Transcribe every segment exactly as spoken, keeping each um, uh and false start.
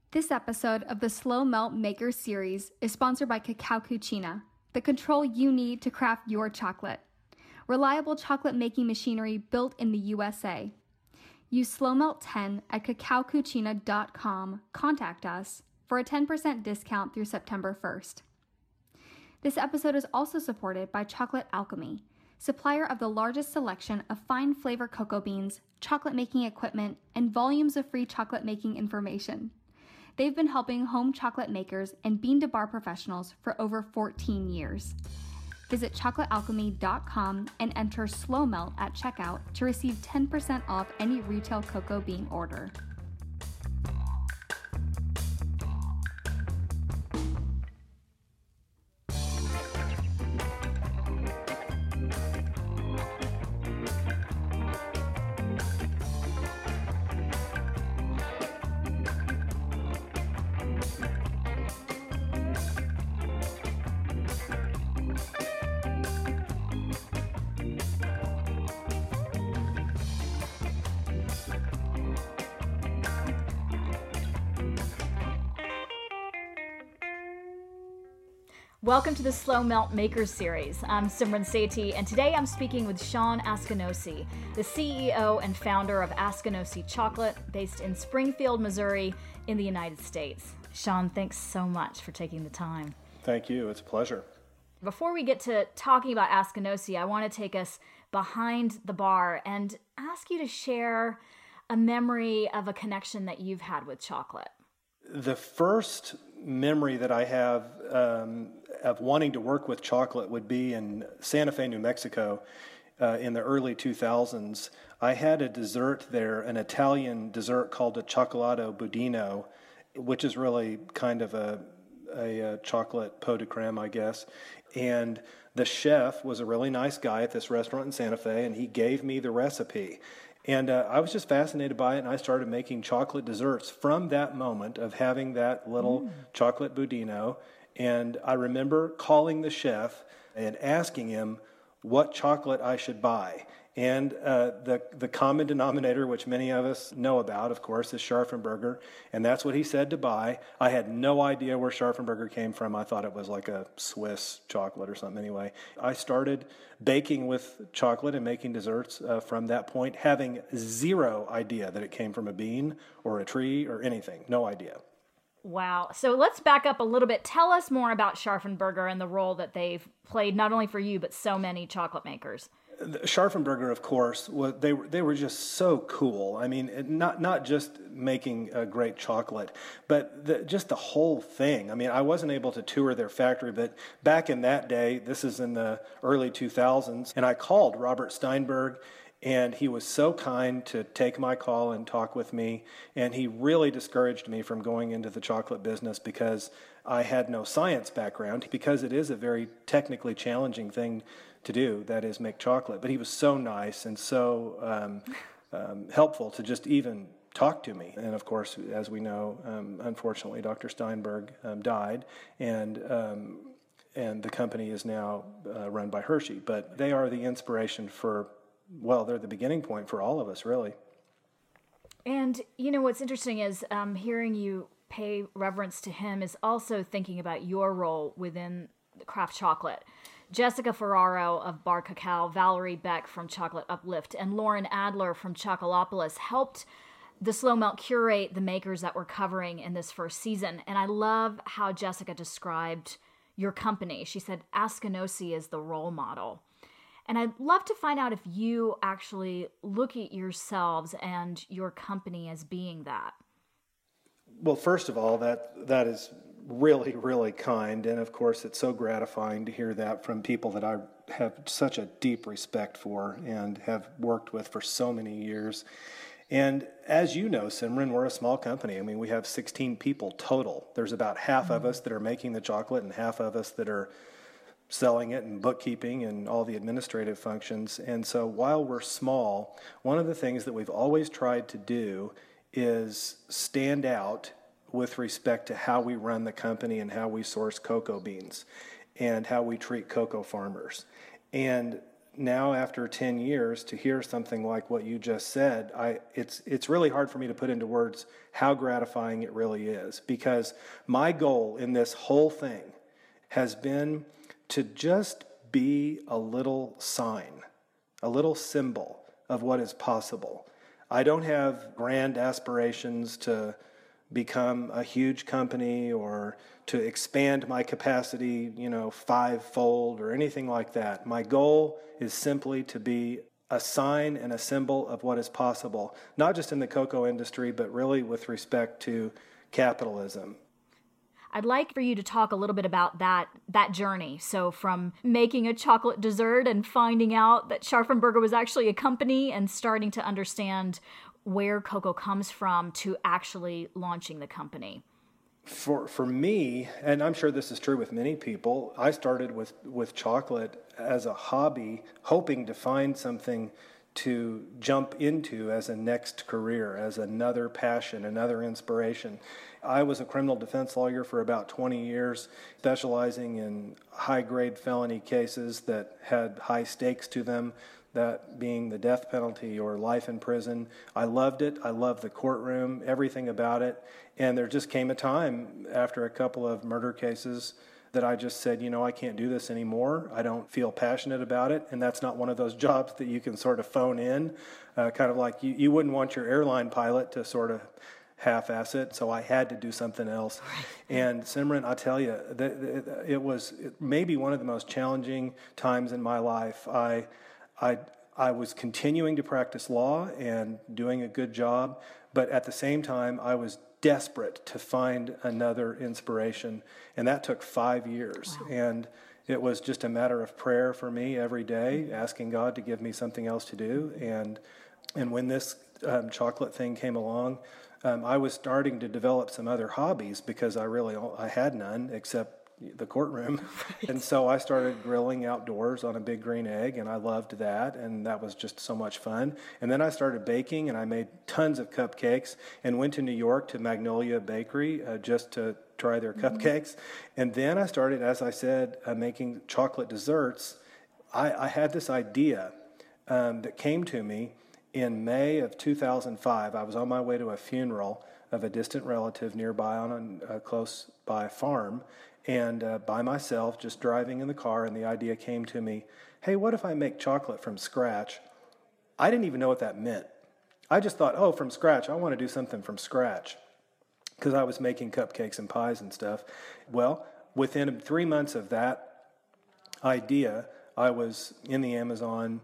This episode of the Slow Melt Maker series is sponsored by Cacao Cucina, the control you need to craft your chocolate. Reliable chocolate making machinery built in the U S A. Use Slow Melt ten at cacao cucina dot com. Contact us for a ten percent discount through September first. This episode is also supported by Chocolate Alchemy, supplier of the largest selection of fine flavor cocoa beans, chocolate making equipment, and volumes of free chocolate making information. They've been helping home chocolate makers and bean-to-bar professionals for over fourteen years. Visit chocolate alchemy dot com and enter Slow Melt at checkout to receive ten percent off any retail cocoa bean order. Welcome to the Slow Melt Makers series. I'm Simran Sethi, and today I'm speaking with Sean Askinosie, the C E O and founder of Askinosie Chocolate, based in Springfield, Missouri, in the United States. Sean, thanks so much for taking the time. Thank you. It's a pleasure. Before we get to talking about Askinosie, I want to take us behind the bar and ask you to share a memory of a connection that you've had with chocolate. The first memory that I have um, of wanting to work with chocolate would be in Santa Fe, New Mexico, uh, in the early two thousands. I had a dessert there, an Italian dessert called a cioccolato budino, which is really kind of a, a, a chocolate pot de creme, I guess. And the chef was a really nice guy at this restaurant in Santa Fe, and he gave me the recipe. And uh, I was just fascinated by it, and I started making chocolate desserts from that moment of having that little mm. chocolate budino. And I remember calling the chef and asking him what chocolate I should buy. And uh, the the common denominator, which many of us know about, of course, is Scharfenberger. And that's what he said to buy. I had no idea where Scharfenberger came from. I thought it was like a Swiss chocolate or something anyway. I started baking with chocolate and making desserts uh, from that point, having zero idea that it came from a bean or a tree or anything. No idea. Wow. So let's back up a little bit. Tell us more about Scharfenberger and the role that they've played, not only for you, but so many chocolate makers. Scharfenberger, of course, was, they were they were just so cool. I mean, not not just making a great chocolate, but the, just the whole thing. I mean, I wasn't able to tour their factory, but back in that day, this is in the early two thousands, and I called Robert Steinberg, and he was so kind to take my call and talk with me, and he really discouraged me from going into the chocolate business because I had no science background, because it is a very technically challenging thing to do, that is make chocolate. But he was so nice and so um, um, helpful to just even talk to me. And of course, as we know, um, unfortunately, Doctor Steinberg um, died, and um, and the company is now uh, run by Hershey. But they are the inspiration for, well, they're the beginning point for all of us, really. And, you know, what's interesting is um, hearing you pay reverence to him is also thinking about your role within craft chocolate. Jessica Ferraro of Bar Cacao, Valerie Beck from Chocolate Uplift, and Lauren Adler from Chocolopolis helped the Slow Melt curate the makers that we're covering in this first season. And I love how Jessica described your company. She said Askinosie is the role model. And I'd love to find out if you actually look at yourselves and your company as being that. Well, first of all, that that is really, really kind. And of course, it's so gratifying to hear that from people that I have such a deep respect for and have worked with for so many years. And as you know, Simran, we're a small company. I mean, we have sixteen people total. There's about half mm-hmm. of us that are making the chocolate and half of us that are selling it and bookkeeping and all the administrative functions. And so while we're small, one of the things that we've always tried to do is stand out with respect to how we run the company and how we source cocoa beans and how we treat cocoa farmers. And now after ten years to hear something like what you just said, I it's it's really hard for me to put into words how gratifying it really is, because my goal in this whole thing has been to just be a little sign, a little symbol of what is possible. I don't have grand aspirations to become a huge company or to expand my capacity, you know, fivefold or anything like that. My goal is simply to be a sign and a symbol of what is possible, not just in the cocoa industry, but really with respect to capitalism. I'd like for you to talk a little bit about that that journey. So from making a chocolate dessert and finding out that Scharfenberger was actually a company and starting to understand where cocoa comes from to actually launching the company. For for me, and I'm sure this is true with many people, I started with, with chocolate as a hobby, hoping to find something to jump into as a next career, as another passion, another inspiration. I was a criminal defense lawyer for about twenty years, specializing in high-grade felony cases that had high stakes to them, that being the death penalty or life in prison. I loved it. I loved the courtroom, everything about it. And there just came a time after a couple of murder cases that I just said, you know, I can't do this anymore. I don't feel passionate about it. And that's not one of those jobs that you can sort of phone in, uh, kind of like you, you wouldn't want your airline pilot to sort of half-ass it. So I had to do something else. And Simran, I tell you, that it was maybe one of the most challenging times in my life. I, I, I was continuing to practice law and doing a good job, but at the same time, I was desperate to find another inspiration, and that took five years. Wow. And it was just a matter of prayer for me every day, asking God to give me something else to do. And and when this um, chocolate thing came along, um, I was starting to develop some other hobbies because I really I had none except the courtroom. Right. And so I started grilling outdoors on a big green egg, and I loved that, and that was just so much fun. And then I started baking, and I made tons of cupcakes and went to New York to Magnolia Bakery uh, just to try their mm-hmm. cupcakes. And then I started, as I said, uh, making chocolate desserts. I, I had this idea um, that came to me in May of two thousand five. I was on my way to a funeral of a distant relative nearby on a, a close by farm, and uh, by myself, just driving in the car, and the idea came to me, hey, what if I make chocolate from scratch? I didn't even know what that meant. I just thought, oh, from scratch, I want to do something from scratch, because I was making cupcakes and pies and stuff. Well, within three months of that idea, I was in the Amazon,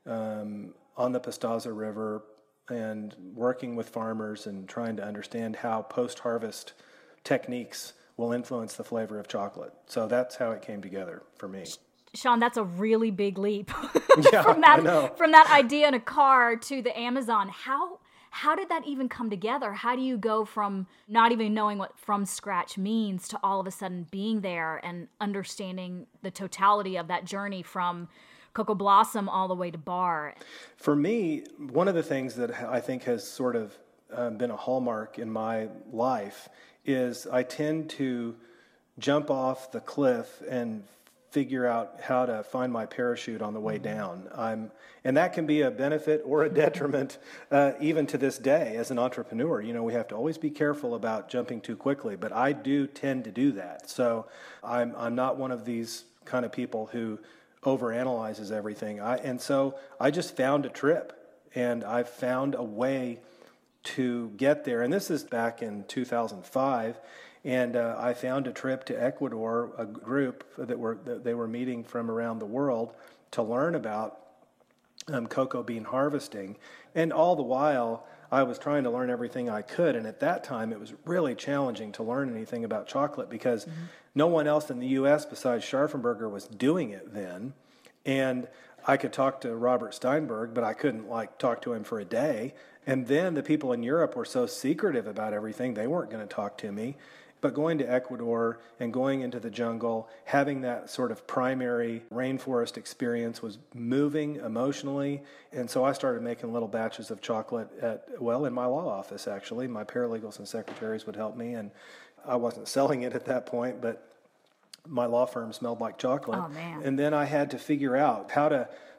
um, on the Pastaza River, and working with farmers and trying to understand how post-harvest techniques will influence the flavor of chocolate. So that's how it came together for me. Sean, that's a really big leap. Yeah, from that, I know. From that idea in a car to the Amazon. How how did that even come together? How do you go from not even knowing what from scratch means to all of a sudden being there and understanding the totality of that journey from Cocoa Blossom all the way to bar? For me, one of the things that I think has sort of um, been a hallmark in my life is I tend to jump off the cliff and figure out how to find my parachute on the way down. I'm, and that can be a benefit or a detriment, uh, even to this day as an entrepreneur. You know, we have to always be careful about jumping too quickly, but I do tend to do that. So I'm I'm not one of these kind of people who overanalyzes everything. I, and so I just found a trip, and I found a way to get there. And this is back in two thousand five, and uh, I found a trip to Ecuador, a group that were that they were meeting from around the world to learn about um, cocoa bean harvesting. And all the while, I was trying to learn everything I could. And at that time, it was really challenging to learn anything about chocolate because mm-hmm. no one else in the U S besides Scharfenberger was doing it then. And I could talk to Robert Steinberg, but I couldn't like talk to him for a day. And then the people in Europe were so secretive about everything, they weren't going to talk to me. But going to Ecuador and going into the jungle, having that sort of primary rainforest experience was moving emotionally. And so I started making little batches of chocolate at, well, in my law office, actually. My paralegals and secretaries would help me, and I wasn't selling it at that point, but my law firm smelled like chocolate. Oh, man. And then I had to figure out how to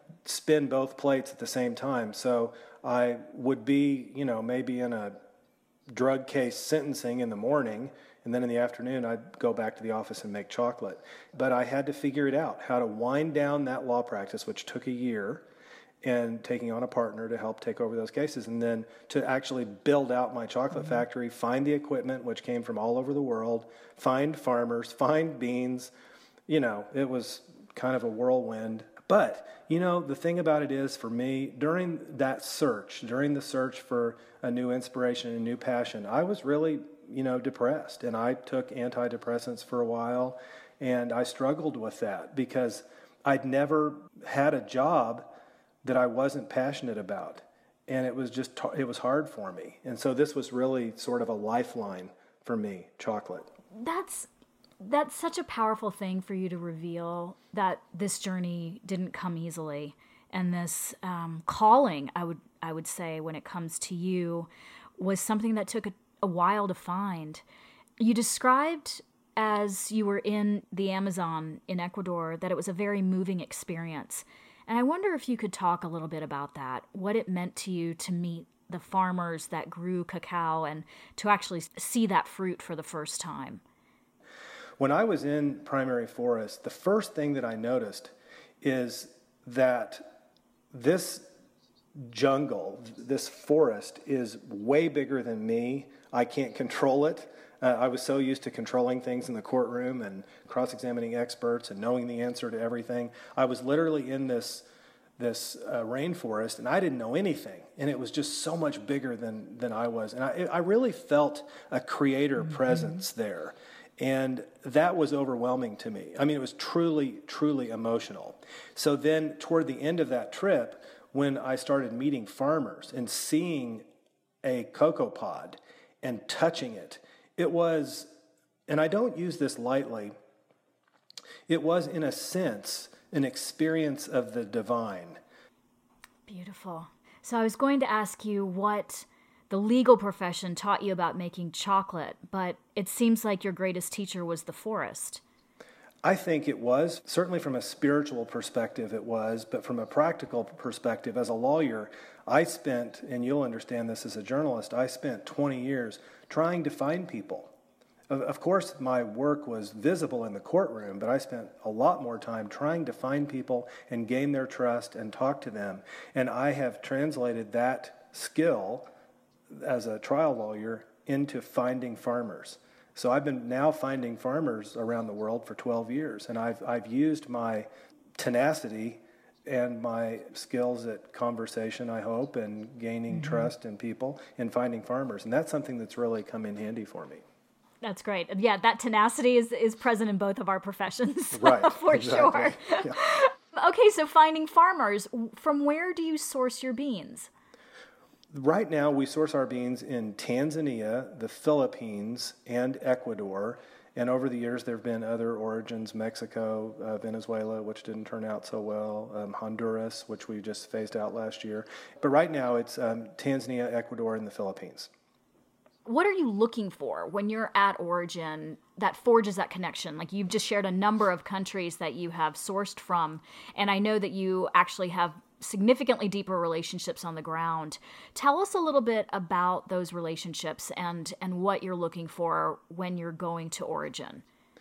spin both plates at the same time. So I would be, you know, maybe in a drug case sentencing in the morning, and then in the afternoon I'd go back to the office and make chocolate. But I had to figure it out, how to wind down that law practice, which took a year, and taking on a partner to help take over those cases, and then to actually build out my chocolate mm-hmm. factory, find the equipment, which came from all over the world, find farmers, find beans. You know, it was kind of a whirlwind. But, you know, the thing about it is, for me, during that search, during the search for a new inspiration and a new passion, I was really, you know, depressed. And I took antidepressants for a while, and I struggled with that because I'd never had a job that I wasn't passionate about. And it was just, it was hard for me. And so this was really sort of a lifeline for me, chocolate. That's That's such a powerful thing for you to reveal, that this journey didn't come easily, and this um, calling, I would I would say, when it comes to you, was something that took a, a while to find. You described, as you were in the Amazon in Ecuador, that it was a very moving experience, and I wonder if you could talk a little bit about that, what it meant to you to meet the farmers that grew cacao and to actually see that fruit for the first time. When I was in primary forest, the first thing that I noticed is that this jungle, this forest, is way bigger than me. I can't control it. Uh, I was so used to controlling things in the courtroom and cross-examining experts and knowing the answer to everything. I was literally in this this uh, rainforest, and I didn't know anything. And it was just so much bigger than, than I was. And I, I really felt a creator mm-hmm. presence there. And that was overwhelming to me. I mean, it was truly, truly emotional. So then toward the end of that trip, when I started meeting farmers and seeing a cocoa pod and touching it, it was, and I don't use this lightly, it was in a sense an experience of the divine. Beautiful. So I was going to ask you what the legal profession taught you about making chocolate, but it seems like your greatest teacher was the forest. I think it was. Certainly from a spiritual perspective it was, but from a practical perspective, as a lawyer, I spent, and you'll understand this as a journalist, I spent twenty years trying to find people. Of, of course, my work was visible in the courtroom, but I spent a lot more time trying to find people and gain their trust and talk to them. And I have translated that skill as a trial lawyer into finding farmers. So I've been now finding farmers around the world for twelve years, and I've I've used my tenacity and my skills at conversation, I hope, and gaining mm-hmm. trust in people in finding farmers. And that's something that's really come in handy for me. That's great. Yeah, that tenacity is, is present in both of our professions. Right. For exactly. sure. Yeah. Okay, so finding farmers, from where do you source your beans? Right now, we source our beans in Tanzania, the Philippines, and Ecuador. And over the years, there have been other origins, Mexico, uh, Venezuela, which didn't turn out so well, um, Honduras, which we just phased out last year. But right now, it's um, Tanzania, Ecuador, and the Philippines. What are you looking for when you're at origin that forges that connection? Like, you've just shared a number of countries that you have sourced from, and I know that you actually have significantly deeper relationships on the ground. Tell us a little bit about those relationships and, and what you're looking for when you're going to origin.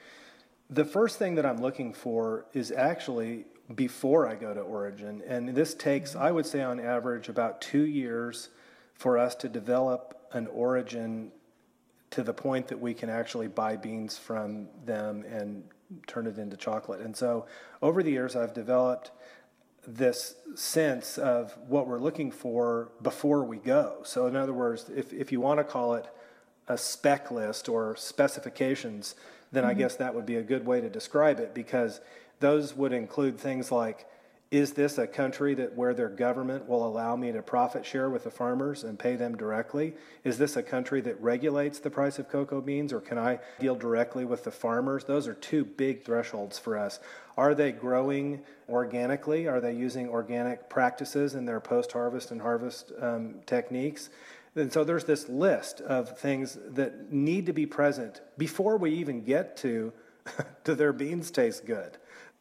The first thing that I'm looking for is actually before I go to origin, and this takes, I would say on average, about two years for us to develop an origin to the point that we can actually buy beans from them and turn it into chocolate. And so over the years, I've developed this sense of what we're looking for before we go. So in other words, if, if you want to call it a spec list or specifications, then mm-hmm. I guess that would be a good way to describe it, because those would include things like, is this a country that where their government will allow me to profit share with the farmers and pay them directly? Is this a country that regulates the price of cocoa beans, or can I deal directly with the farmers? Those are two big thresholds for us. Are they growing organically? Are they using organic practices in their post-harvest and harvest um, techniques? And so there's this list of things that need to be present before we even get to, do their beans taste good?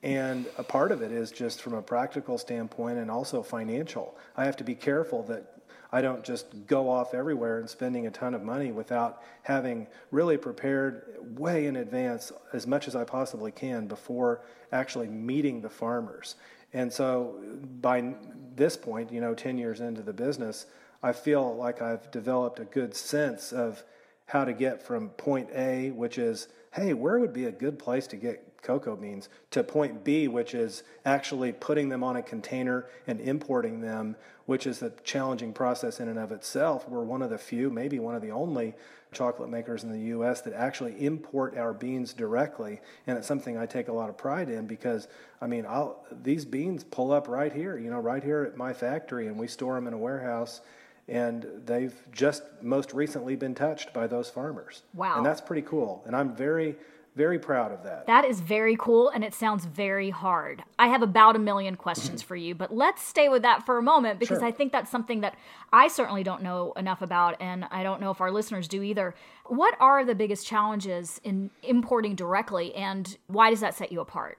And a part of it is just from a practical standpoint and also financial. I have to be careful that I don't just go off everywhere and spending a ton of money without having really prepared way in advance as much as I possibly can before actually meeting the farmers. And so by this point, you know, ten years into the business, I feel like I've developed a good sense of how to get from point A, which is, hey, where would be a good place to get cocoa beans, to point B, which is actually putting them on a container and importing them, which is a challenging process in and of itself. We're one of the few, maybe one of the only chocolate makers in the U S that actually import our beans directly, and it's something I take a lot of pride in because, I mean, I'll, these beans pull up right here, you know, right here at my factory, and we store them in a warehouse, and they've just most recently been touched by those farmers. Wow. And that's pretty cool, and I'm very... very proud of that. That is very cool, and it sounds very hard. I have about a million questions for you, but let's stay with that for a moment because Sure. I think that's something that I certainly don't know enough about, and I don't know if our listeners do either. What are the biggest challenges in importing directly, and why does that set you apart?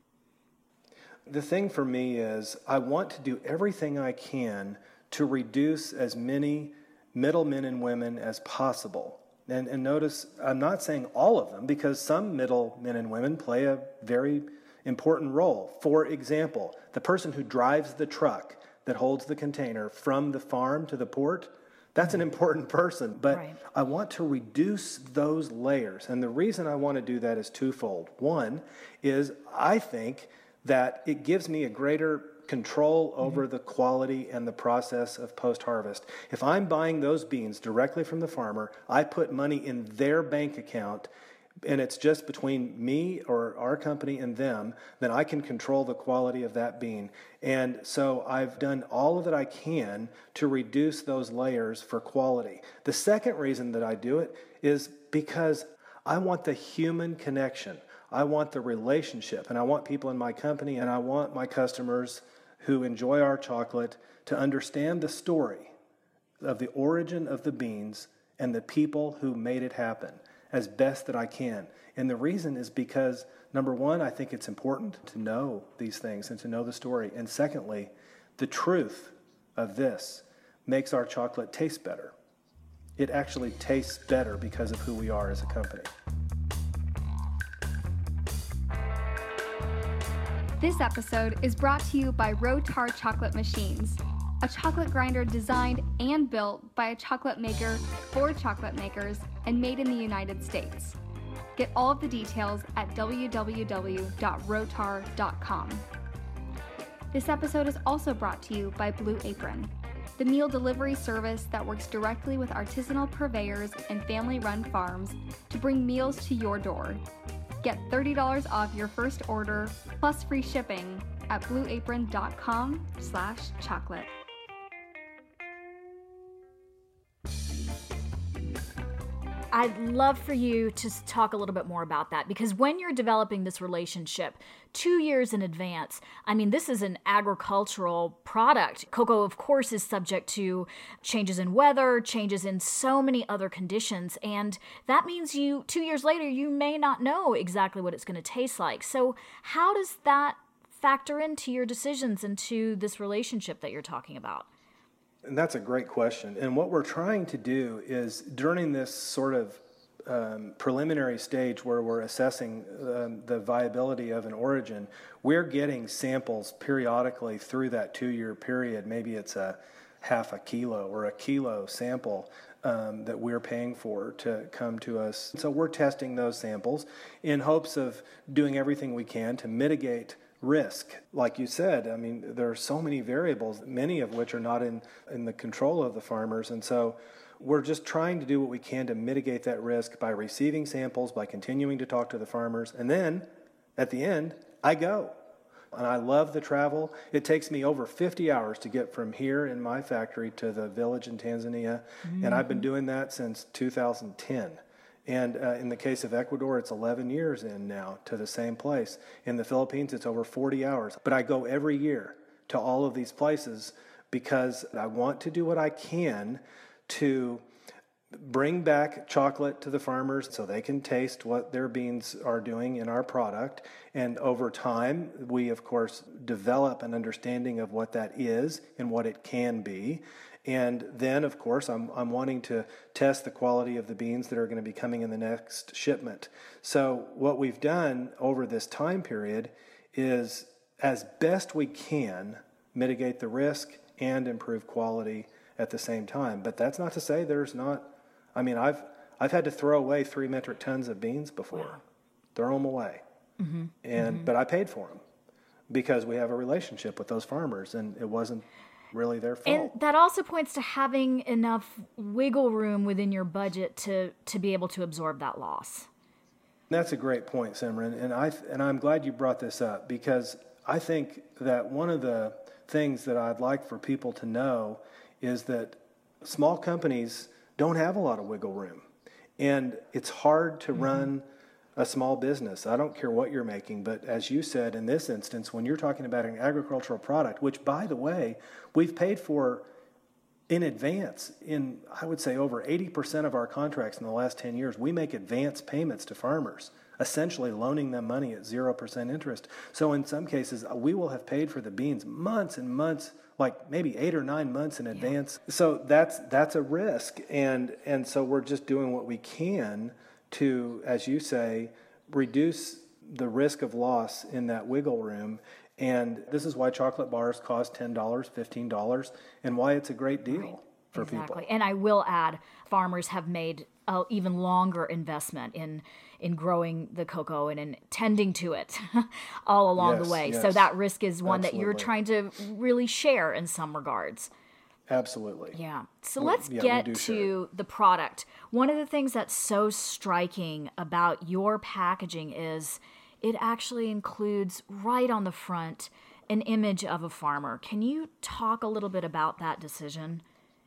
The thing for me is I want to do everything I can to reduce as many middlemen and women as possible. And, and notice, I'm not saying all of them, because some middle men and women play a very important role. For example, the person who drives the truck that holds the container from the farm to the port, that's an important person. But Right. I want to reduce those layers. And the reason I want to do that is twofold. One is I think that it gives me a greater control over mm-hmm. the quality and the process of post-harvest. If I'm buying those beans directly from the farmer, I put money in their bank account, and it's just between me or our company and them, then I can control the quality of that bean. And so I've done all that I can to reduce those layers for quality. The second reason that I do it is because I want the human connection. I want the relationship, and I want people in my company, and I want my customers who enjoy our chocolate to understand the story of the origin of the beans and the people who made it happen as best that I can. And the reason is because, number one, I think it's important to know these things and to know the story. And secondly, the truth of this makes our chocolate taste better. It actually tastes better because of who we are as a company. This episode is brought to you by Rotar Chocolate Machines, a chocolate grinder designed and built by a chocolate maker for chocolate makers and made in the United States. Get all of the details at w w w dot rotar dot com. This episode is also brought to you by Blue Apron, the meal delivery service that works directly with artisanal purveyors and family-run farms to bring meals to your door. Get thirty dollars off your first order plus free shipping at blue apron dot com slash chocolate. I'd love for you to talk a little bit more about that, because when you're developing this relationship two years in advance, I mean, this is an agricultural product. Cocoa, of course, is subject to changes in weather, changes in so many other conditions, and that means you, two years later, you may not know exactly what it's going to taste like. So how does that factor into your decisions, into this relationship that you're talking about? And that's a great question. And what we're trying to do is during this sort of um, preliminary stage where we're assessing um, the viability of an origin, we're getting samples periodically through that two-year period. Maybe it's a half a kilo or a kilo sample um, that we're paying for to come to us. So we're testing those samples in hopes of doing everything we can to mitigate risk. Like you said, I mean, there are so many variables, many of which are not in, in the control of the farmers. And so we're just trying to do what we can to mitigate that risk by receiving samples, by continuing to talk to the farmers. And then at the end, I go. And I love the travel. It takes me over fifty hours to get from here in my factory to the village in Tanzania. Mm-hmm. And I've been doing that since two thousand ten. And uh, in the case of Ecuador, it's eleven years in now to the same place. In the Philippines, it's over forty hours. But I go every year to all of these places because I want to do what I can to bring back chocolate to the farmers so they can taste what their beans are doing in our product. And over time, we, of course, develop an understanding of what that is and what it can be. And then, of course, I'm, I'm wanting to test the quality of the beans that are going to be coming in the next shipment. So what we've done over this time period is, as best we can, mitigate the risk and improve quality at the same time. But that's not to say there's not, I mean, I've I've had to throw away three metric tons of beans before, wow. throw them away. Mm-hmm. And mm-hmm. But I paid for them because we have a relationship with those farmers, and it wasn't really their fault. And that also points to having enough wiggle room within your budget to, to be able to absorb that loss. That's a great point, Simran, and I and I'm glad you brought this up, because I think that one of the things that I'd like for people to know is that small companies don't have a lot of wiggle room, and it's hard to mm-hmm. run a small business. I don't care what you're making, but as you said, in this instance, when you're talking about an agricultural product, which, by the way, we've paid for in advance, in, I would say, over eighty percent of our contracts in the last ten years, we make advance payments to farmers, essentially loaning them money at zero percent interest. So in some cases, we will have paid for the beans months and months, like maybe eight or nine months in advance. Yeah. So that's that's a risk. And, and so we're just doing what we can to, as you say, reduce the risk of loss in that wiggle room. And this is why chocolate bars cost ten dollars, fifteen dollars, and why it's a great deal right. for exactly. people. And I will add, farmers have made an even longer investment in in growing the cocoa and in tending to it all along yes, the way. Yes. So that risk is one Absolutely. that you're trying to really share in some regards. Absolutely. Yeah. So we, let's yeah, get to the product. One of the things that's so striking about your packaging is it actually includes right on the front an image of a farmer. Can you talk a little bit about that decision?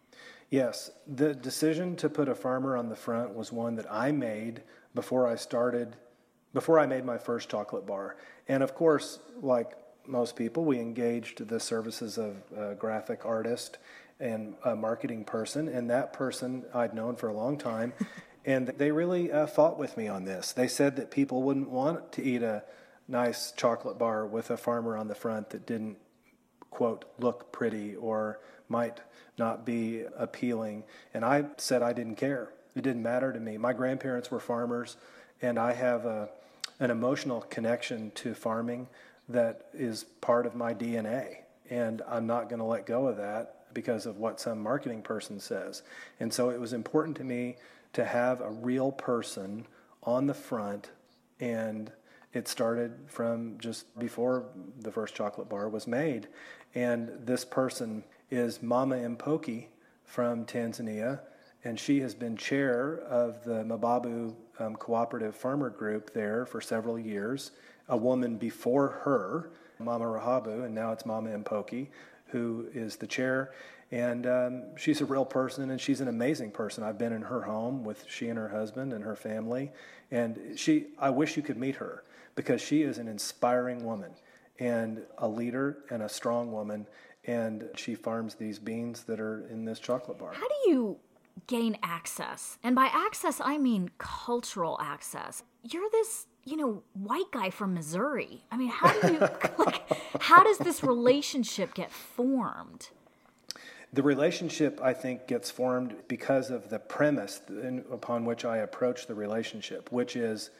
Yes. The decision to put a farmer on the front was one that I made before I started, before I made my first chocolate bar. And of course, like most people, we engaged the services of a graphic artist and a marketing person, and that person I'd known for a long time, and they really uh, fought with me on this. They said that people wouldn't want to eat a nice chocolate bar with a farmer on the front that didn't, quote, look pretty or might not be appealing. And I said I didn't care. It didn't matter to me. My grandparents were farmers, and I have a, an emotional connection to farming that is part of my D N A. And I'm not going to let go of that because of what some marketing person says. And so it was important to me to have a real person on the front, and it started from just before the first chocolate bar was made. And this person is Mama Mpoki from Tanzania, and she has been chair of the Mababu um, Cooperative Farmer Group there for several years. A woman before her, Mama Rahabu, and now it's Mama Mpoki, who is the chair. And um, she's a real person, and she's an amazing person. I've been in her home with she and her husband and her family. And she, I wish you could meet her, because she is an inspiring woman and a leader and a strong woman. And she farms these beans that are in this chocolate bar. How do you gain access? And by access, I mean cultural access. You're this, you know, white guy from Missouri. I mean, how do you, like, how does this relationship get formed? The relationship, I think, gets formed because of the premise in, upon which I approach the relationship, which is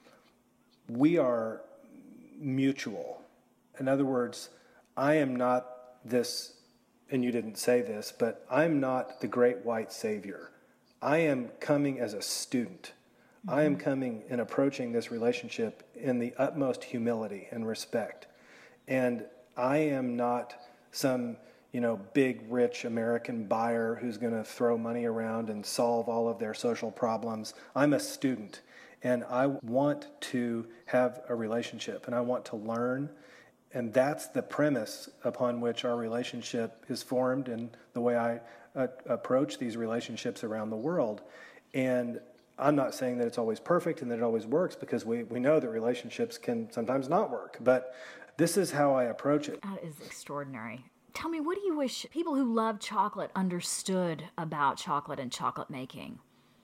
we are mutual. In other words, I am not this, and you didn't say this, but I'm not the great white savior. I am coming as a student. Mm-hmm. I am coming and approaching this relationship in the utmost humility and respect. And I am not some, you know, big, rich American buyer who's going to throw money around and solve all of their social problems. I'm a student, and I want to have a relationship, and I want to learn. And that's the premise upon which our relationship is formed and the way I uh, approach these relationships around the world. And I'm not saying that it's always perfect and that it always works, because we, we know that relationships can sometimes not work. But this is how I approach it. That is extraordinary. Tell me, what do you wish people who love chocolate understood about chocolate and chocolate making?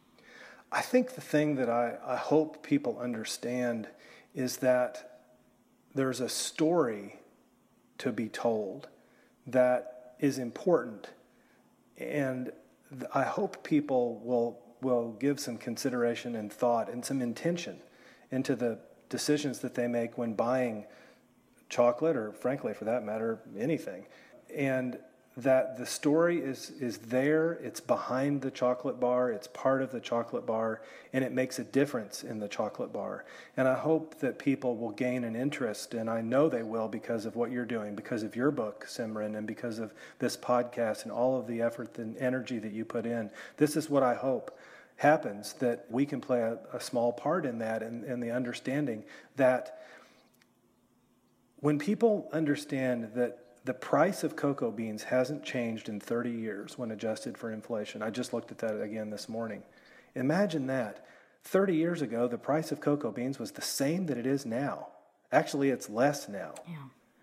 I think the thing that I, I hope people understand is that there's a story to be told that is important. And I hope people will will give some consideration and thought and some intention into the decisions that they make when buying chocolate, or frankly, for that matter, anything. And that the story is is there, it's behind the chocolate bar, it's part of the chocolate bar, and it makes a difference in the chocolate bar. And I hope that people will gain an interest, and I know they will because of what you're doing, because of your book, Simran, and because of this podcast and all of the effort and energy that you put in. This is what I hope happens, that we can play a, a small part in that, and, and the understanding that when people understand that the price of cocoa beans hasn't changed in thirty years when adjusted for inflation. I just looked at that again this morning. Imagine that. thirty years ago, the price of cocoa beans was the same that it is now. Actually, it's less now. Yeah.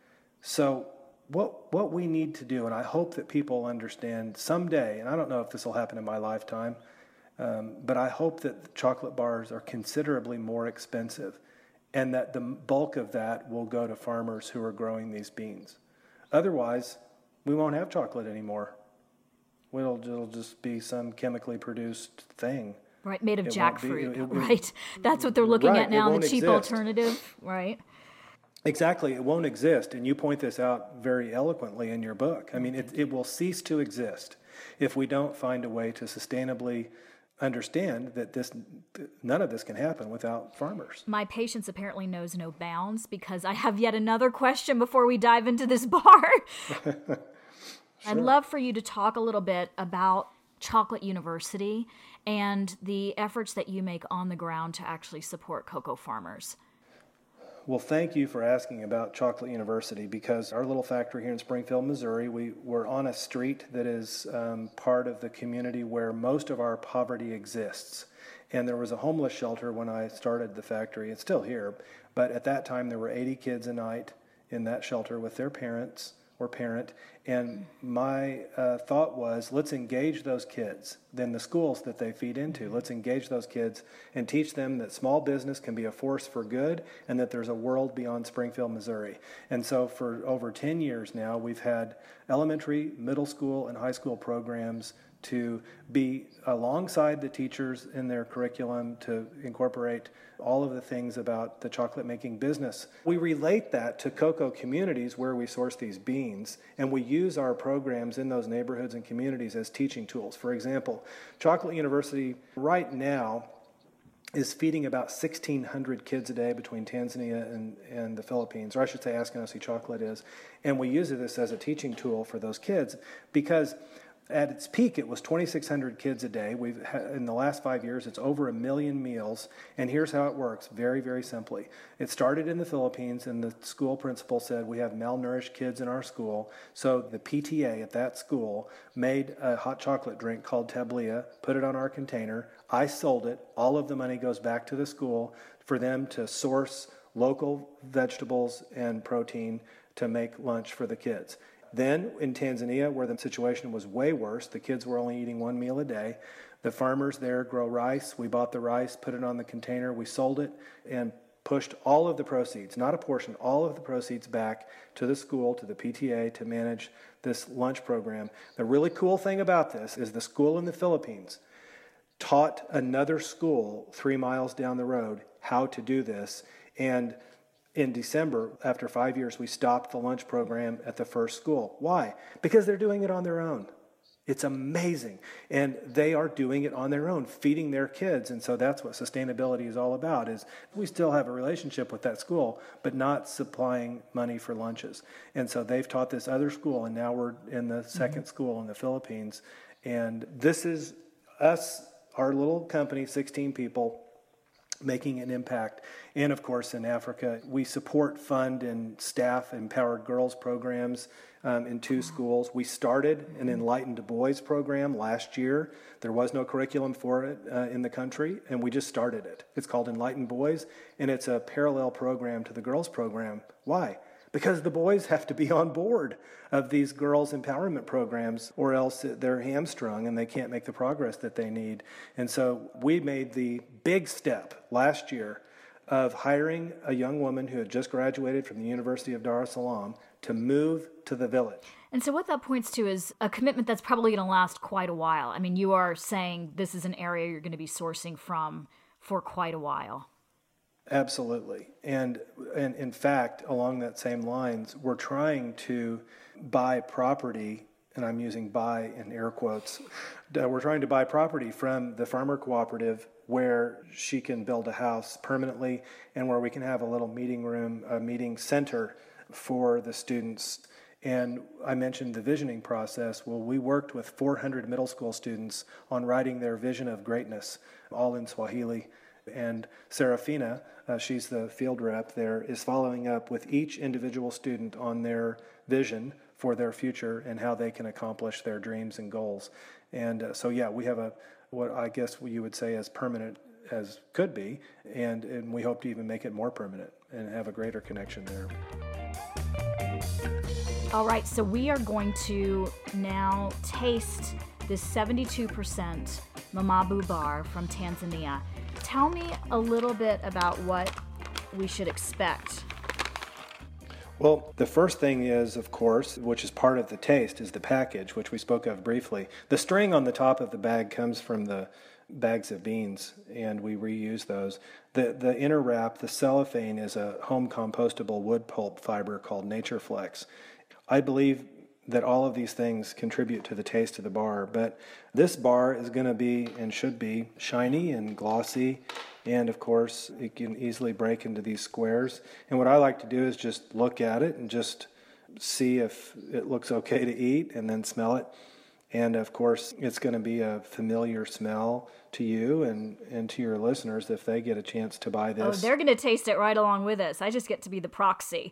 So what what we need to do, and I hope that people understand someday, and I don't know if this will happen in my lifetime, um, but I hope that chocolate bars are considerably more expensive, and that the bulk of that will go to farmers who are growing these beans. Otherwise, we won't have chocolate anymore. It'll, it'll just be some chemically produced thing. Right, made of it jackfruit, be, it, it, right? That's what they're looking right, at now, the cheap exist. alternative, right? Exactly, it won't exist, and you point this out very eloquently in your book. I mean, it, it will cease to exist if we don't find a way to sustainably understand that this none of this can happen without farmers. My patience apparently knows no bounds, because I have yet another question before we dive into this bar. Sure. I'd love for you to talk a little bit about Chocolate University and the efforts that you make on the ground to actually support cocoa farmers. Well, thank you for asking about Chocolate University, because our little factory here in Springfield, Missouri, we, we're on a street that is um, part of the community where most of our poverty exists. And there was a homeless shelter when I started the factory. It's still here, but at that time there were eighty kids a night in that shelter with their parents or parent. And my uh, thought was, let's engage those kids, then the schools that they feed into. Let's engage those kids and teach them that small business can be a force for good and that there's a world beyond Springfield, Missouri. And so for over ten years now, we've had elementary, middle school, and high school programs to be alongside the teachers in their curriculum, to incorporate all of the things about the chocolate making business. We relate that to cocoa communities where we source these beans, and we use our programs in those neighborhoods and communities as teaching tools. For example, Chocolate University right now is feeding about sixteen hundred kids a day between Tanzania and, and the Philippines, or I should say Askinosie Chocolate is, and we use this as a teaching tool for those kids because at its peak, it was twenty-six hundred kids a day. We've ha- in the last five years, it's over a million meals. And here's how it works, very, very simply. It started in the Philippines, and the school principal said, we have malnourished kids in our school. So the P T A at that school made a hot chocolate drink called Tablia, put it on our container. I sold it. All of the money goes back to the school for them to source local vegetables and protein to make lunch for the kids. Then in Tanzania, where the situation was way worse, the kids were only eating one meal a day. The farmers there grow rice. We bought the rice, put it on the container, we sold it, and pushed all of the proceeds, not a portion, all of the proceeds back to the school, to the P T A, to manage this lunch program. The really cool thing about this is the school in the Philippines taught another school three miles down the road how to do this, and in December, after five years, we stopped the lunch program at the first school. Why? Because they're doing it on their own. It's amazing. And they are doing it on their own, feeding their kids. And so that's what sustainability is all about, is we still have a relationship with that school, but not supplying money for lunches. And so they've taught this other school, and now we're in the second mm-hmm. school in the Philippines. And this is us, our little company, sixteen people, making an impact. And of course, in Africa, we support, fund, and staff Empowered Girls programs um, in two schools. We started an Enlightened Boys program last year. There was no curriculum for it uh, in the country, and we just started it. It's called Enlightened Boys, and it's a parallel program to the girls program. Why? because the boys have to be on board of these girls' empowerment programs, or else they're hamstrung and they can't make the progress that they need. And so we made the big step last year of hiring a young woman who had just graduated from the University of Dar es Salaam to move to the village. And so what that points to is a commitment that's probably going to last quite a while. I mean, you are saying this is an area you're going to be sourcing from for quite a while. Absolutely. And, and in fact, along that same lines, we're trying to buy property, and I'm using buy in air quotes, we're trying to buy property from the farmer cooperative where she can build a house permanently and where we can have a little meeting room, a meeting center for the students. And I mentioned the visioning process. Well, we worked with four hundred middle school students on writing their vision of greatness, all in Swahili. And Serafina, uh, she's the field rep there, is following up with each individual student on their vision for their future and how they can accomplish their dreams and goals. And uh, so, yeah, we have a, what I guess you would say as permanent as could be, and, and we hope to even make it more permanent and have a greater connection there. All right, so we are going to now taste this seventy-two percent Mamabu bar from Tanzania. Tell me a little bit about what we should expect. Well, the first thing is, of course, which is part of the taste, is the package, which we spoke of briefly. The string on the top of the bag comes from the bags of beans, and we reuse those. The the inner wrap, the cellophane, is a home compostable wood pulp fiber called NatureFlex. I believe that all of these things contribute to the taste of the bar, but this bar is going to be and should be shiny and glossy, and of course it can easily break into these squares. And what I like to do is just look at it and just see if it looks okay to eat, and then smell it. And of course it's going to be a familiar smell to you and, and to your listeners if they get a chance to buy this. Oh, they're going to taste it right along with us. I just get to be the proxy.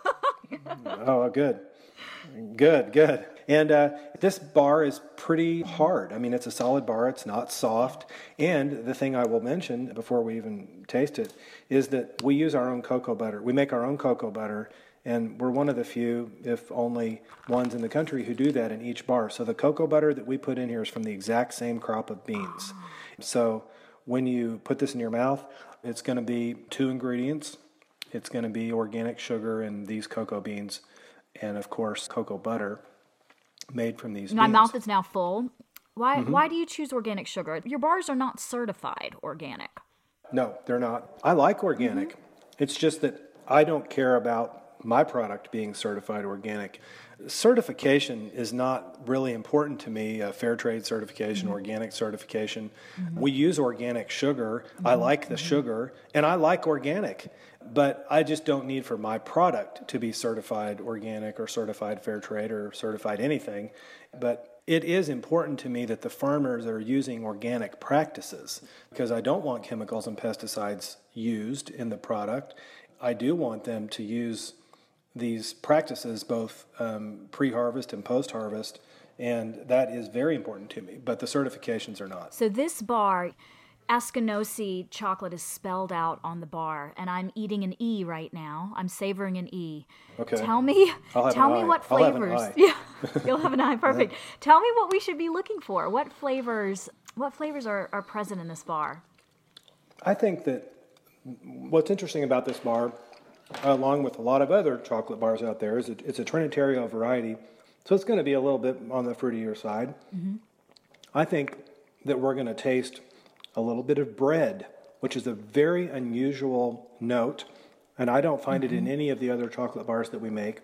Oh, good. Good, good. And uh, this bar is pretty hard. I mean, it's a solid bar. It's not soft. And the thing I will mention before we even taste it is that we use our own cocoa butter. We make our own cocoa butter, and we're one of the few, if only ones in the country, who do that in each bar. So the cocoa butter that we put in here is from the exact same crop of beans. So when you put this in your mouth, it's going to be two ingredients. It's going to be organic sugar and these cocoa beans, and of course cocoa butter made from these My beans. mouth is now full. Why Mm-hmm. why do you choose organic sugar? Your bars are not certified organic. No, they're not. I like organic. Mm-hmm. It's just that I don't care about my product being certified organic. Certification is not really important to me, uh, fair trade certification, mm-hmm. organic certification. Mm-hmm. We use organic sugar. Mm-hmm. I like the mm-hmm. sugar, and I like organic. But I just don't need for my product to be certified organic or certified fair trade or certified anything. But it is important to me that the farmers are using organic practices, because I don't want chemicals and pesticides used in the product. I do want them to use these practices both um, pre-harvest and post-harvest, and that is very important to me. But the certifications are not. So this bar, Askinosie chocolate, is spelled out on the bar, and I'm eating an E right now. I'm savoring an E. Okay. Tell me, tell me eye. what I'll flavors. Have an eye. Yeah, you'll have an eye. Perfect. Tell me what we should be looking for. What flavors? What flavors are, are present in this bar? I think that what's interesting about this bar, along with a lot of other chocolate bars out there, is it, it's a Trinitario variety, so it's going to be a little bit on the fruitier side. Mm-hmm. I think that we're going to taste a little bit of bread, which is a very unusual note, and I don't find mm-hmm. it in any of the other chocolate bars that we make.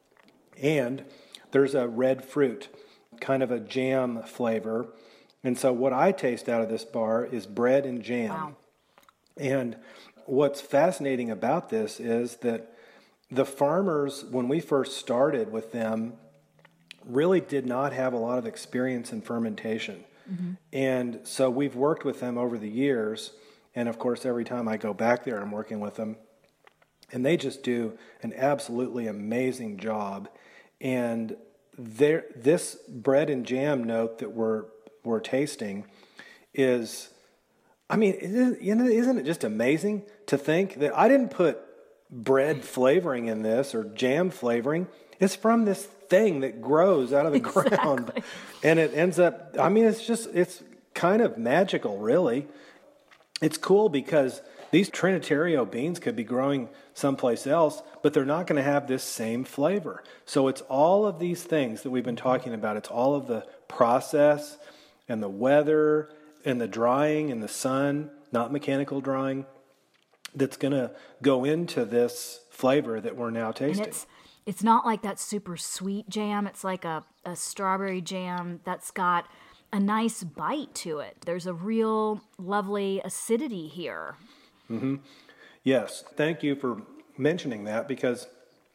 And there's a red fruit, kind of a jam flavor. And so what I taste out of this bar is bread and jam. Wow. And what's fascinating about this is that the farmers, when we first started with them, really did not have a lot of experience in fermentation. Mm-hmm. And so we've worked with them over the years, and of course every time I go back there I'm working with them, and they just do an absolutely amazing job. And there, this bread and jam note that we're we're tasting is, I mean, isn't, you know, isn't it just amazing to think that I didn't put bread flavoring in this or jam flavoring. It's from this thing that grows out of the Exactly. ground. And it ends up, I mean, it's just, it's kind of magical, really. It's cool because these Trinitario beans could be growing someplace else, but they're not going to have this same flavor. So it's all of these things that we've been talking about. It's all of the process and the weather and the drying and the sun, not mechanical drying, that's going to go into this flavor that we're now tasting. And it's it's not like that super sweet jam. It's like a, a strawberry jam that's got a nice bite to it. There's a real lovely acidity here. Mm-hmm. Yes. Thank you for mentioning that, because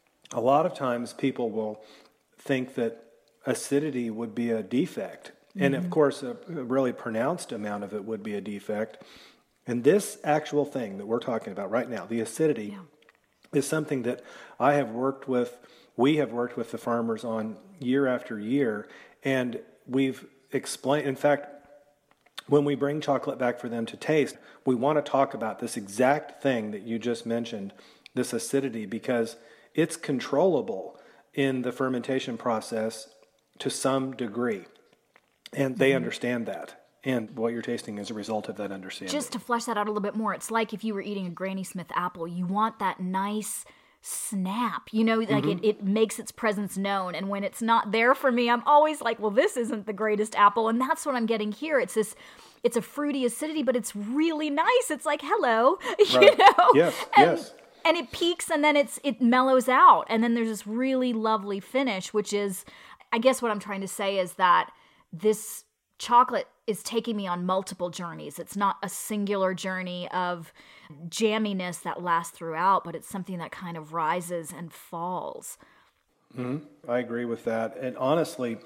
a lot of times people will think that acidity would be a defect. Mm-hmm. And of course, a, a really pronounced amount of it would be a defect. And this actual thing that we're talking about right now, the acidity, yeah. is something that I have worked with, we have worked with the farmers on year after year. And we've explained, in fact, when we bring chocolate back for them to taste, we want to talk about this exact thing that you just mentioned, this acidity, because it's controllable in the fermentation process to some degree. And they mm-hmm. understand that. And what you're tasting is a result of that understanding. Just to flesh that out a little bit more, it's like if you were eating a Granny Smith apple, you want that nice snap, you know, like mm-hmm. it, it makes its presence known. And when it's not there for me, I'm always like, well, this isn't the greatest apple. And that's what I'm getting here. It's this, it's a fruity acidity, but it's really nice. It's like, hello, right. you know? Yes, and, yes. And it peaks and then it's it mellows out. And then there's this really lovely finish, which is, I guess what I'm trying to say is that this chocolate is taking me on multiple journeys. It's not a singular journey of jamminess that lasts throughout, but it's something that kind of rises and falls. Mm-hmm. I agree with that. And honestly,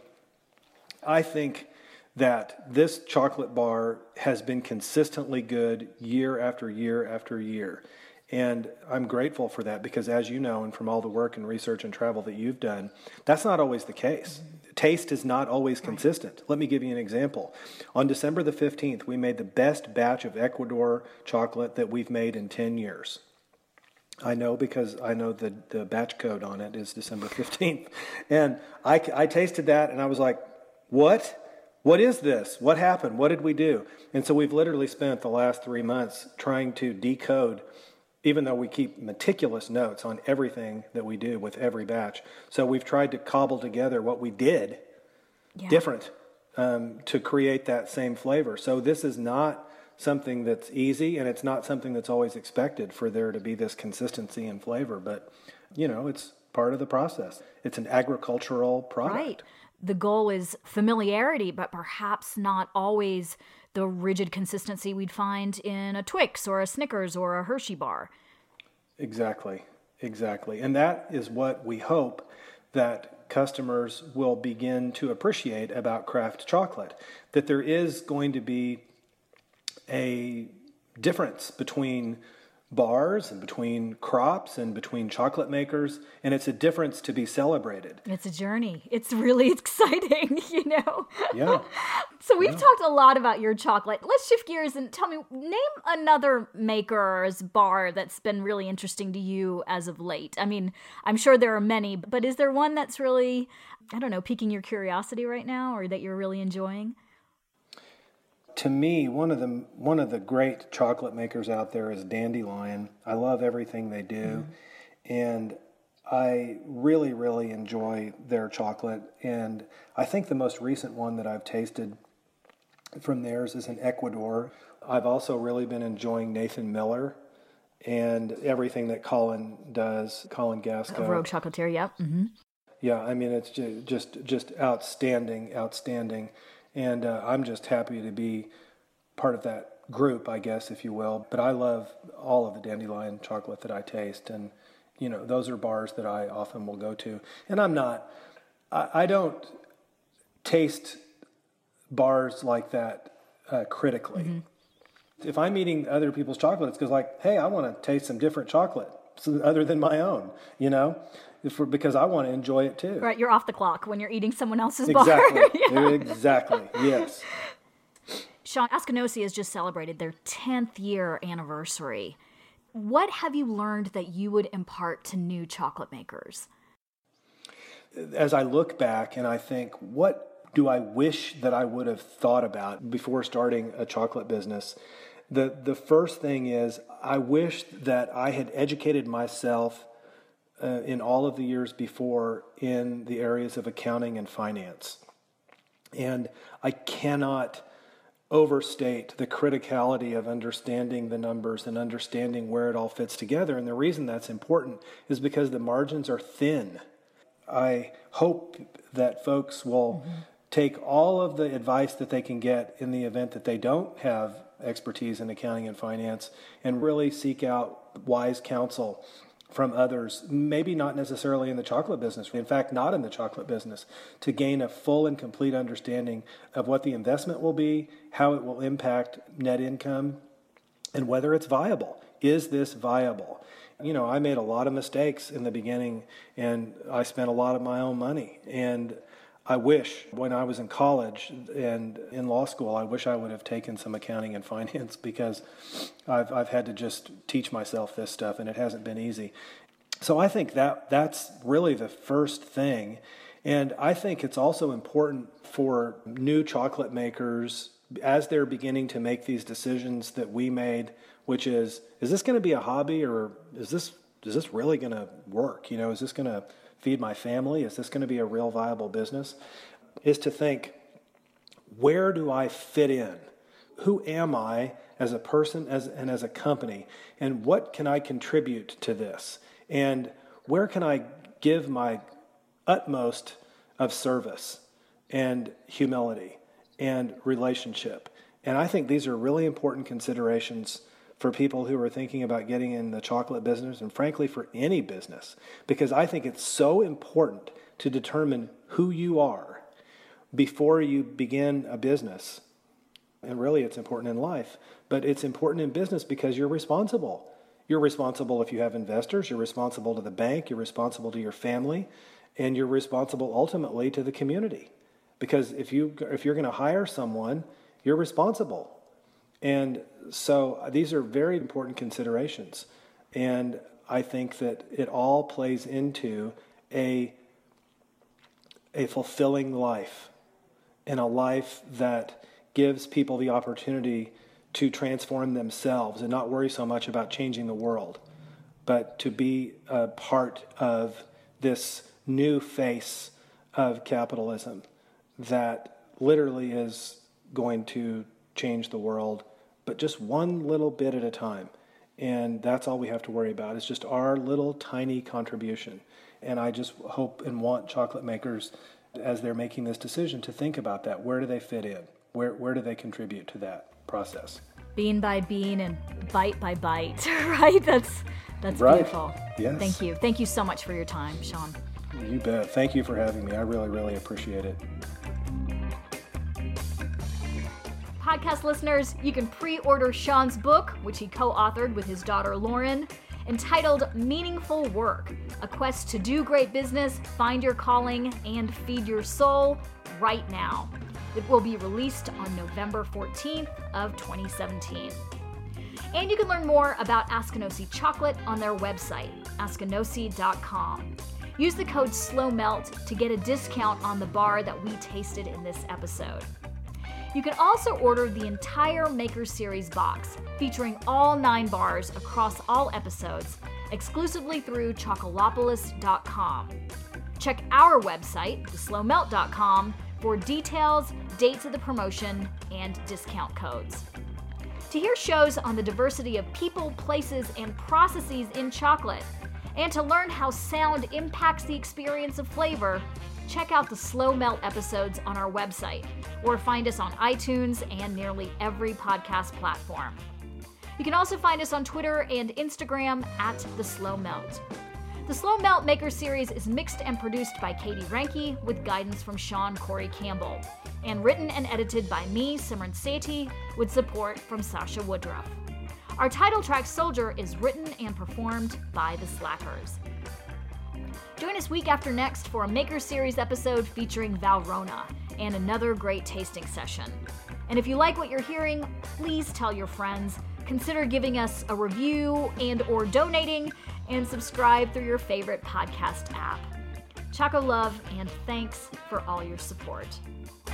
I think that this chocolate bar has been consistently good year after year after year. And I'm grateful for that because, as you know, and from all the work and research and travel that you've done, that's not always the case. Mm-hmm. Taste is not always consistent. Right. Let me give you an example. On December the fifteenth, we made the best batch of Ecuador chocolate that we've made in ten years. I know because I know the, the batch code on it is December fifteenth. And I, I tasted that and I was like, what? What is this? What happened? What did we do? And so we've literally spent the last three months trying to decode, even though we keep meticulous notes on everything that we do with every batch. So we've tried to cobble together what we did yeah. different um, to create that same flavor. So this is not something that's easy, and it's not something that's always expected for there to be this consistency in flavor. But, you know, it's part of the process. It's an agricultural product. Right. The goal is familiarity, but perhaps not always the rigid consistency we'd find in a Twix or a Snickers or a Hershey bar. Exactly, exactly. And that is what we hope that customers will begin to appreciate about craft chocolate, that there is going to be a difference between bars and between crops and between chocolate makers, and it's a difference to be celebrated. It's a journey. It's really exciting, you know? Yeah. So we've yeah. talked a lot about your chocolate. Let's shift gears and tell me, name another maker's bar that's been really interesting to you as of late. I mean, I'm sure there are many, but is there one that's really, I don't know, piquing your curiosity right now or that you're really enjoying? To me, one of the one of the great chocolate makers out there is Dandelion. I love everything they do, mm. and I really, really enjoy their chocolate. And I think the most recent one that I've tasted from theirs is in Ecuador. I've also really been enjoying Nathan Miller and everything that Colin does, Colin Gasco. Of Rogue Chocolatier, yeah. Mm-hmm. Yeah, I mean, it's just just, just outstanding, outstanding. And uh, I'm just happy to be part of that group, I guess, if you will. But I love all of the Dandelion chocolate that I taste. And, you know, those are bars that I often will go to. And I'm not, I, I don't taste bars like that uh, critically. Mm-hmm. If I'm eating other people's chocolate, it's because, like, hey, I want to taste some different chocolate other than my own, you know? For, because I want to enjoy it too. Right, you're off the clock when you're eating someone else's exactly. bar. yeah. Exactly, yes. Sean, Askinosie has just celebrated their tenth year anniversary. what have you learned that you would impart to new chocolate makers? As I look back and I think, what do I wish that I would have thought about before starting a chocolate business? The, the first thing is, I wish that I had educated myself uh, in all of the years before in the areas of accounting and finance. And I cannot overstate the criticality of understanding the numbers and understanding where it all fits together. And the reason that's important is because the margins are thin. I hope that folks will mm-hmm. take all of the advice that they can get in the event that they don't have expertise in accounting and finance and really seek out wise counsel from others, maybe not necessarily in the chocolate business, in fact, not in the chocolate business, to gain a full and complete understanding of what the investment will be, how it will impact net income, and whether it's viable. Is this viable? You know, I made a lot of mistakes in the beginning, and I spent a lot of my own money. And I wish when I was in college and in law school, I wish I would have taken some accounting and finance, because I've I've had to just teach myself this stuff, and it hasn't been easy. So I think that that's really the first thing. And I think it's also important for new chocolate makers, as they're beginning to make these decisions that we made, which is, is this going to be a hobby, or is this is this really going to work? You know, is this going to feed my family? Is this going to be a real viable business? Is to think, where do I fit in? Who am I as a person as and as a company? And what can I contribute to this? And where can I give my utmost of service and humility and relationship? And I think these are really important considerations for people who are thinking about getting in the chocolate business, and frankly for any business, because I think it's so important to determine who you are before you begin a business. And really it's important in life, but it's important in business because you're responsible. You're responsible if you have investors, you're responsible to the bank, you're responsible to your family, and you're responsible ultimately to the community. Because if you if you're going to hire someone, you're responsible. And so these are very important considerations. And I think that it all plays into a, a fulfilling life, and a life that gives people the opportunity to transform themselves and not worry so much about changing the world, but to be a part of this new face of capitalism that literally is going to change the world, but just one little bit at a time. And that's all we have to worry about. It's just our little tiny contribution. And I just hope and want chocolate makers, as they're making this decision, to think about that. Where do they fit in? Where where do they contribute to that process? Bean by bean and bite by bite, right? That's that's right. Beautiful. Yes. Thank you. Thank you so much for your time, Sean. You bet. Thank you for having me. I really, really appreciate it. Podcast listeners, you can pre-order Sean's book, which he co-authored with his daughter Lauren, entitled Meaningful Work, A Quest to Do Great Business, Find Your Calling, and Feed Your Soul, right now. It will be released on November fourteenth of twenty seventeen. And you can learn more about Askinosie Chocolate on their website, askinosie dot com. Use the code SLOWMELT to get a discount on the bar that we tasted in this episode. You can also order the entire Maker Series box, featuring all nine bars across all episodes, exclusively through chocolopolis dot com. Check our website, the slow melt dot com, for details, dates of the promotion, and discount codes. To hear shows on the diversity of people, places, and processes in chocolate, and to learn how sound impacts the experience of flavor, check out the Slow Melt episodes on our website, or find us on iTunes and nearly every podcast platform. You can also find us on Twitter and Instagram at The Slow Melt. The Slow Melt Maker Series is mixed and produced by Katie Ranke with guidance from Sean Corey Campbell, and written and edited by me, Simran Sethi, with support from Sasha Woodruff. Our title track, Soldier, is written and performed by The Slackers. Join us week after next for a Maker Series episode featuring Valrhona and another great tasting session. And if you like what you're hearing, please tell your friends, Consider giving us a review and or donating, and subscribe through your favorite podcast app. Choco love and thanks for all your support.